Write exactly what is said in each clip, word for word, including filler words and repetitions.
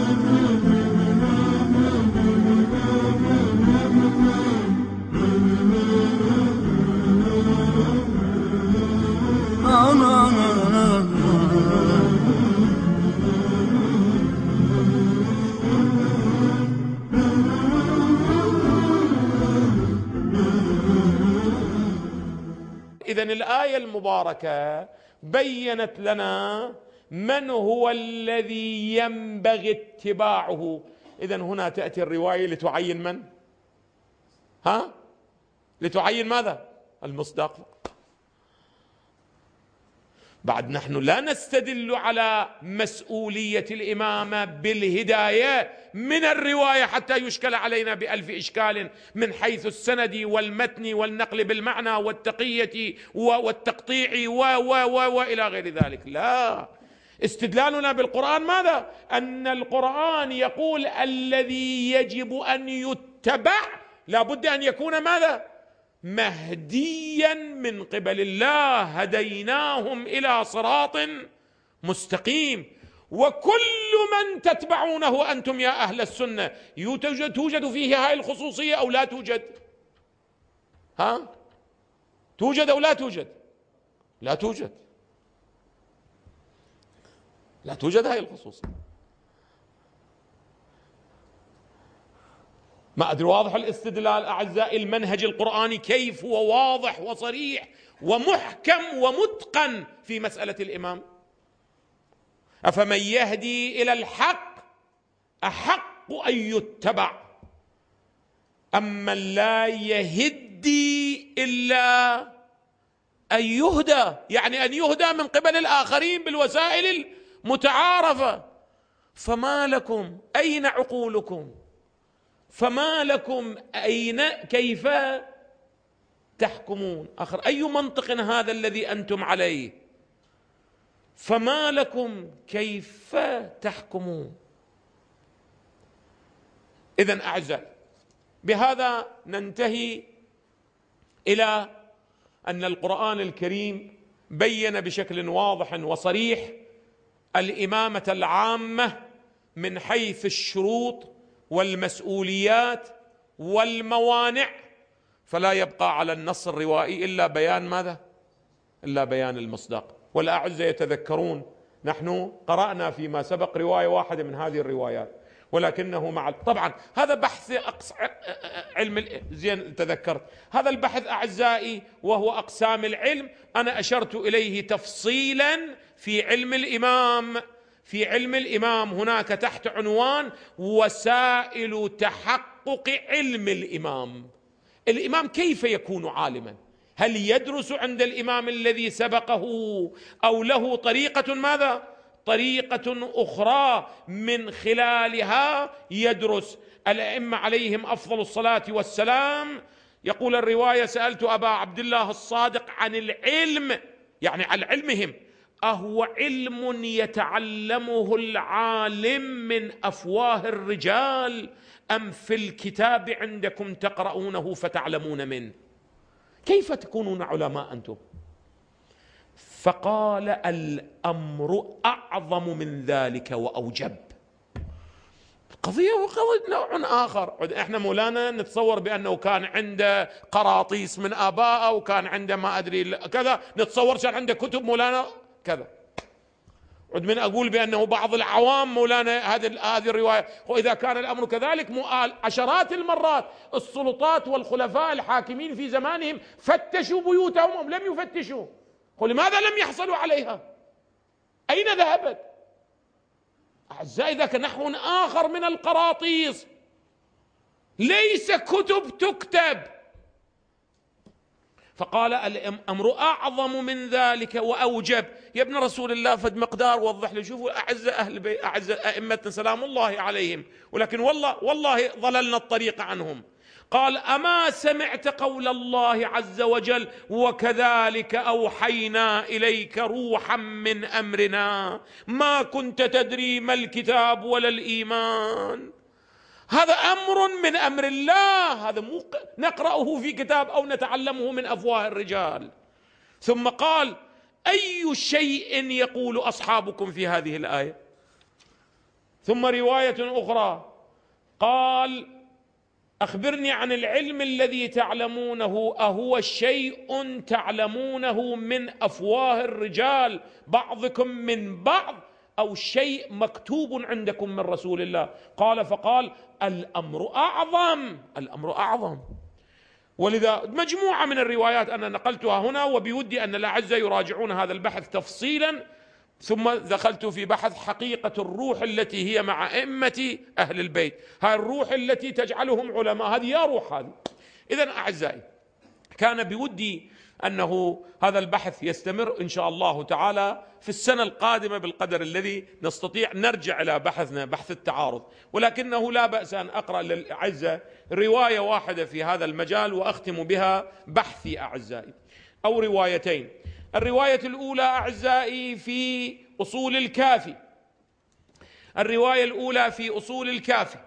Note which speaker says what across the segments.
Speaker 1: إذن الآية المباركة بيّنت لنا من هو الذي ينبغي اتباعه. إذن هنا تأتي الرواية لتعين من؟ ها؟ لتعين ماذا؟ المصداق. بعد نحن لا نستدل على مسؤولية الإمامة بالهداية من الرواية حتى يشكل علينا بألف إشكال من حيث السند والمتن والنقل بالمعنى والتقية والتقطيع و و و وإلى غير ذلك. لا، استدلالنا بالقرآن ماذا؟ أن القرآن يقول الذي يجب أن يتبع لا بد أن يكون ماذا؟ مهديا من قبل الله، هديناهم إلى صراط مستقيم. وكل من تتبعونه أنتم يا أهل السنة يوجد توجد فيه هاي الخصوصية أو لا توجد؟ ها؟ توجد أو لا توجد؟ لا توجد، لا توجد هاي الخصوصية. ما أدري واضح الاستدلال أعزائي؟ المنهج القرآني كيف هو واضح وصريح ومحكم ومتقن في مسألة الإمام. أفمن يهدي إلى الحق أحق أن يتبع أمن لا يهدي إلا أن يهدى، يعني أن يهدى من قبل الآخرين بالوسائل المتعارفة. فما لكم أين عقولكم؟ فما لكم أين كيف تحكمون؟ آخر أي منطق هذا الذي أنتم عليه؟ فما لكم كيف تحكمون؟ إذن أعزائي، بهذا ننتهي إلى أن القرآن الكريم بين بشكل واضح وصريح الإمامة العامة من حيث الشروط والمسؤوليات والموانع، فلا يبقى على النص الروائي إلا بيان ماذا؟ إلا بيان المصداق. والأعزة يتذكرون نحن قرأنا فيما سبق رواية واحدة من هذه الروايات، ولكنه مع طبعا هذا بحث أقص... علم زين تذكرت هذا البحث أعزائي وهو أقسام العلم، أنا أشرت إليه تفصيلا في علم الإمام. في علم الإمام هناك تحت عنوان وسائل تحقق علم الإمام. الإمام كيف يكون عالما؟ هل يدرس عند الإمام الذي سبقه أو له طريقة ماذا؟ طريقة أخرى من خلالها يدرس. الأئمة عليهم أفضل الصلاة والسلام يقول الرواية: سألت أبا عبد الله الصادق عن العلم، يعني عن علمهم، أهو علم يتعلمه العالم من أفواه الرجال أم في الكتاب عندكم تقرؤونه فتعلمون منه؟ كيف تكونون علماء أنتم؟ فقال: الأمر أعظم من ذلك وأوجب. قضية وقضية نوع آخر. احنا مولانا نتصور بأنه كان عنده قراطيس من آباءه وكان عنده ما أدري كذا، نتصور كان عنده كتب مولانا كذا. عد من أقول بأنه بعض العوام مولانا هذه هذه الرواية. وإذا كان الأمر كذلك عشرات المرات السلطات والخلفاء الحاكمين في زمانهم فتشوا بيوتهم أم لم يفتشوا؟ لماذا لم يحصلوا عليها؟ أين ذهبت؟ أعزائي، ذاك نحو آخر من القراطيس، ليس كتب تكتب. فقال: الأمر أعظم من ذلك وأوجب. يا ابن رسول الله فد مقدار وضح لي. شوفوا أعز أهل بي أعز أئمتنا سلام الله عليهم، ولكن والله والله ضللنا الطريق عنهم. قال: أما سمعت قول الله عز وجل: وكذلك أوحينا إليك روحا من أمرنا ما كنت تدري ما الكتاب ولا الإيمان. هذا أمر من أمر الله، هذا مو نقرأه في كتاب أو نتعلمه من أفواه الرجال. ثم قال: أي شيء يقول أصحابكم في هذه الآية؟ ثم رواية أخرى قال: أخبرني عن العلم الذي تعلمونه، أهو شيء تعلمونه من أفواه الرجال بعضكم من بعض، أو شيء مكتوب عندكم من رسول الله؟ قال فقال: الأمر أعظم، الأمر أعظم. ولذا مجموعة من الروايات أنا نقلتها هنا، وبودي أن الأعزاء يراجعون هذا البحث تفصيلا. ثم دخلت في بحث حقيقة الروح التي هي مع أئمة أهل البيت، هاي الروح التي تجعلهم علماء، هذه يا روح هذه. إذن أعزائي، كان بودي أنه هذا البحث يستمر إن شاء الله تعالى في السنة القادمة بالقدر الذي نستطيع نرجع إلى بحثنا، بحث التعارض. ولكنه لا بأس أن أقرأ للأعزة رواية واحدة في هذا المجال وأختم بها بحثي أعزائي، أو روايتين. الرواية الأولى أعزائي في أصول الكافي، الرواية الأولى في أصول الكافي،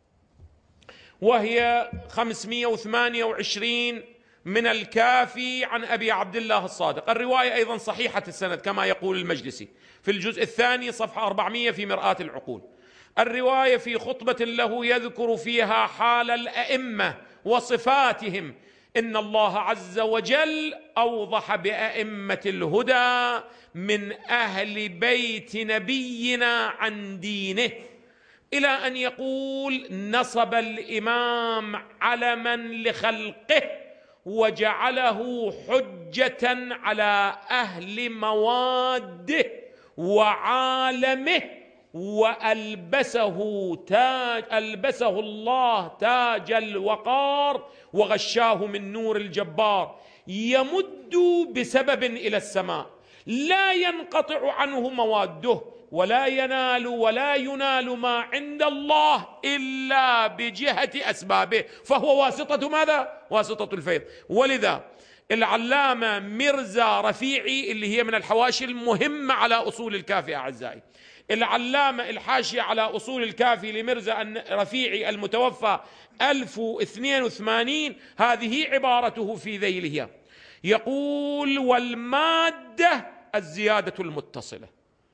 Speaker 1: وهي خمسمائة وثمانية وعشرين من الكافي عن أبي عبد الله الصادق. الرواية أيضا صحيحة السند كما يقول المجلسي في الجزء الثاني صفحة أربعمائة في مرآة العقول. الرواية في خطبة له يذكر فيها حال الأئمة وصفاتهم. إن الله عز وجل أوضح بأئمة الهدى من أهل بيت نبينا عن دينه، إلى أن يقول: نصب الإمام علما لخلقه وجعله حجة على أهل مواده وعالمه، وألبسه تاج ألبسه الله تاج الوقار وغشاه من نور الجبار، يمد بسبب إلى السماء لا ينقطع عنه مواده، ولا ينال ولا ينال ما عند الله إلا بجهة أسبابه، فهو واسطة ماذا؟ واسطة الفيض. ولذا العلامة مرزا رفيعي، اللي هي من الحواشي المهمة على أصول الكافي أعزائي، العلامة الحاشية على أصول الكافي لمرزا رفيعي المتوفى ألف واثنين وثمانين، هذه عبارته في ذيلها، يقول: والمادة الزيادة المتصلة،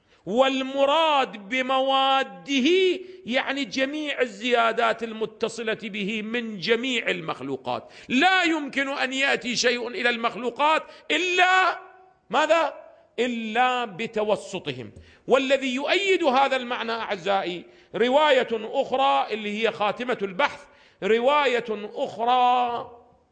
Speaker 1: والمراد بمواده يعني جميع الزيادات المتصلة به من جميع المخلوقات. لا يمكن أن يأتي شيء إلى المخلوقات إلا ماذا؟ إلا بتوسطهم. والذي يؤيد هذا المعنى أعزائي رواية أخرى اللي هي خاتمة البحث، رواية أخرى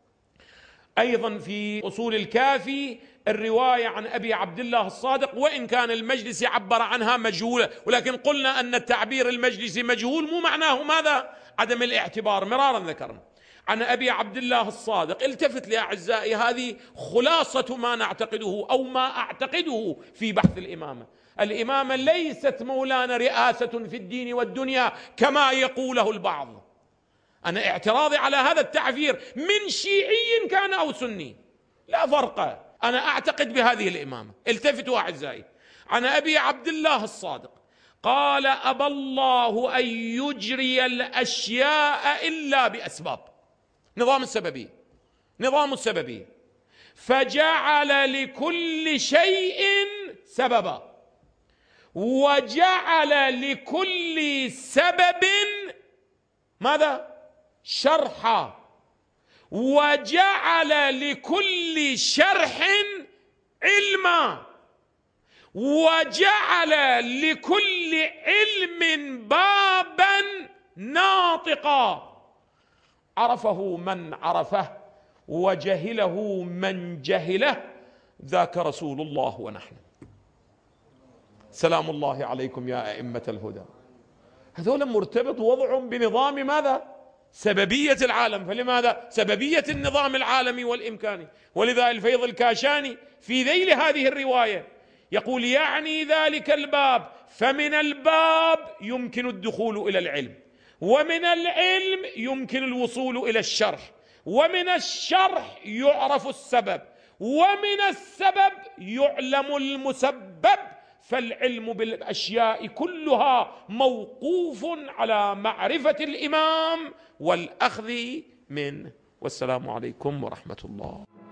Speaker 1: أيضا في أصول الكافي، الرواية عن أبي عبد الله الصادق، وإن كان المجلس عبر عنها مجهولة، ولكن قلنا أن التعبير المجلسي مجهول مو معناه ماذا؟ عدم الاعتبار، مرارا ذكرنا. عن أبي عبد الله الصادق، التفت لي أعزائي، هذه خلاصة ما نعتقده أو ما أعتقده في بحث الإمامة. الإمامة ليست مولانا رئاسة في الدين والدنيا كما يقوله البعض. أنا اعتراضي على هذا التعبير من شيعي كان أو سني لا فرق، أنا أعتقد بهذه الإمامة. التفتوا أعزائي، عن أبي عبد الله الصادق قال: أبى الله أن يجري الأشياء إلا بأسباب، نظام السببية، نظام السببية، فجعل لكل شيء سببا، وجعل لكل سبب ماذا؟ شرحا، وجعل لكل شرح علما، وجعل لكل علم بابا ناطقا، عرفه من عرفه وجهله من جهله، ذاك رسول الله ونحن. سلام الله عليكم يا أئمة الهدى. هذول مرتبط وضعهم بنظام ماذا؟ سببية العالم. فلماذا؟ سببية النظام العالمي والإمكاني. ولذا الفيض الكاشاني في ذيل هذه الرواية يقول: يعني ذلك الباب، فمن الباب يمكن الدخول إلى العلم، ومن العلم يمكن الوصول إلى الشرح، ومن الشرح يعرف السبب، ومن السبب يعلم المسبب. فالعلم بالأشياء كلها موقوف على معرفة الإمام والأخذ منه. والسلام عليكم ورحمة الله.